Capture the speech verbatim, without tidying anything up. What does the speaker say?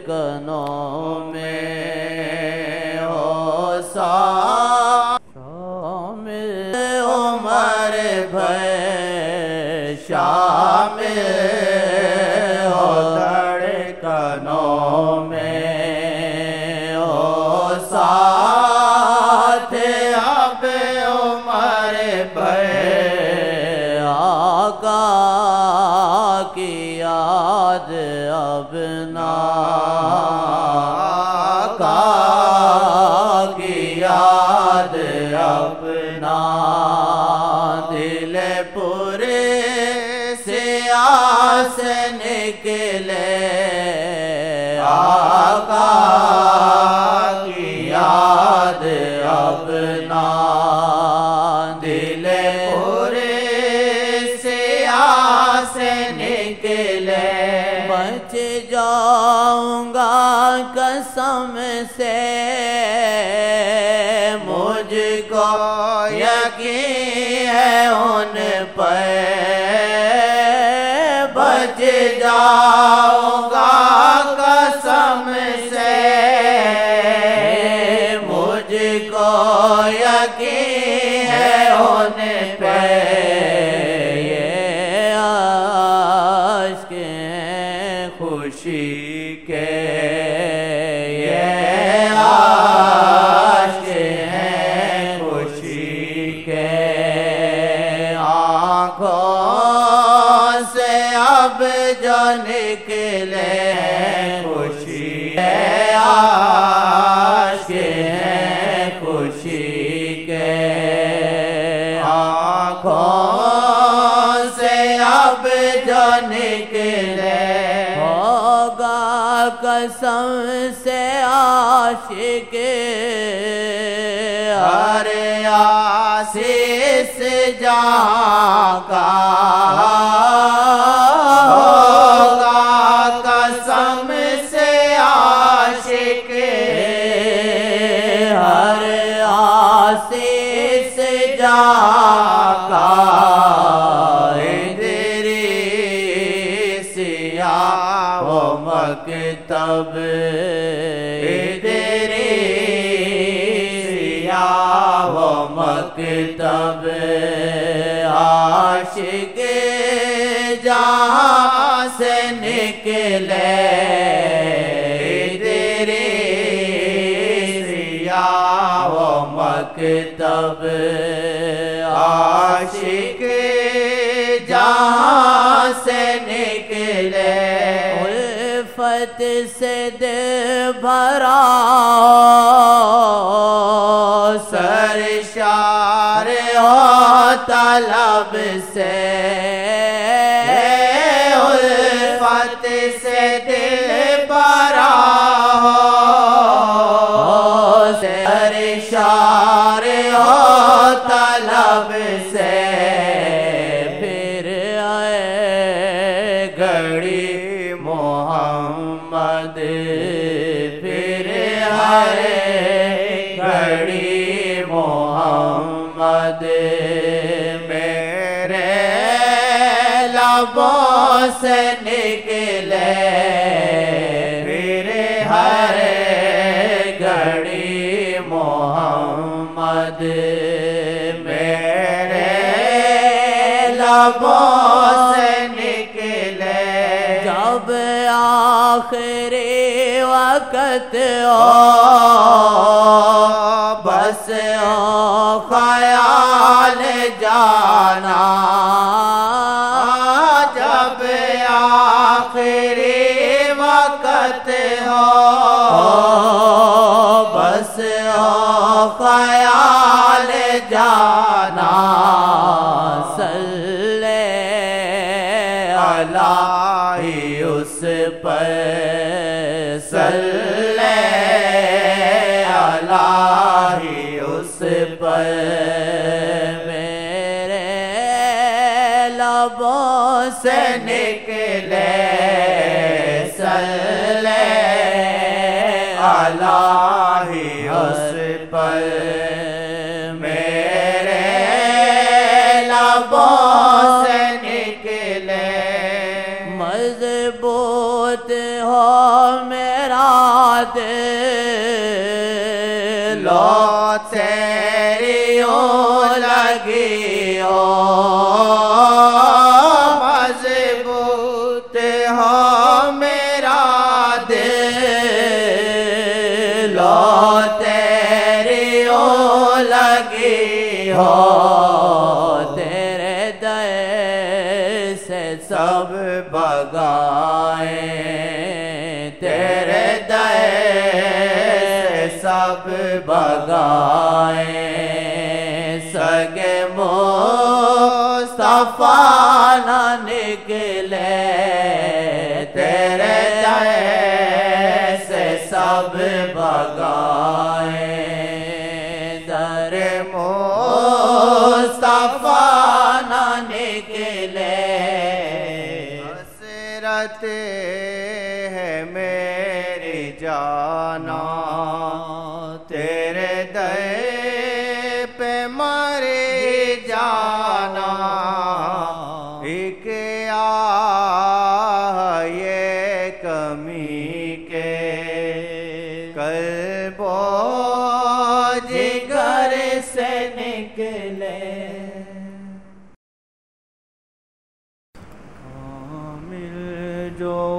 دھڑکنوں میں ہو سا شامل عمر بھر شامل ہو دھڑکنوں میں ہو ساتھ اب عمر بھر آقا کی یاد اب نہ آقا کی یاد اب نہ دل پورے سے آس نکلے آقا کی یاد اب نہ دل پورے سے آس نکلے بچ جاؤں گا قسم سے مجھ کو یقین ہے ان پر بچ جاؤں گا قسم سے مجھ کو یقین ہے ان پہ یہ عاشق ہیں خوشی کے یہ عاشق ہیں خوشی کے آنکھوں سے اب جو نکلے خوشی ہے عاشق ہیں خوشی کے آنکھوں سے اب جو نکلے ہوگا قسم سے عاشق ہر آسیس جہاں کا ہوگا قسم سے عاشق ہر آسیس جہاں کا ادریسیہ و مکتب ادریسیہ و مکتب عاشق جہاں سے نکلے ادریسیہ و مکتب عاشق جہاں سے نکلے الفت سے دل بھرا سرشار ہو طلب سے الفت سے دل بھرا ہو سرشار ہو طلب سے پھر آئے گھڑی محمد پھر آئے گھڑی محمد میرے لبوں سے نکلے پھر ہر گھڑی محمد میرے لبوں سے نکلے جب آخری وقت ہو بس ہو خیال جانا جب آخری وقت ہو بس ہو خیال جانا صلی علی اس پر صلی علی اس پر میرے لبوں سے نکلے صلی علی اس پر میرے لبوں سے نکلے مضبوط ہو میرا دل لو تیری او لگی ہو مضبوط ہو میرا دل لو تیری او لگی ہو تیرے در سے سب بگائیں تیرے در سے سب بگائیں سگے مصطفیٰ نہ نکلے تیرے در سے سب بگائیں در مصطفیٰ نہ نکلے حسرت ہے میری جانا تیرے در پہ مر جانا ایک آئے کمی کے قلب و جگر سے نکلے جو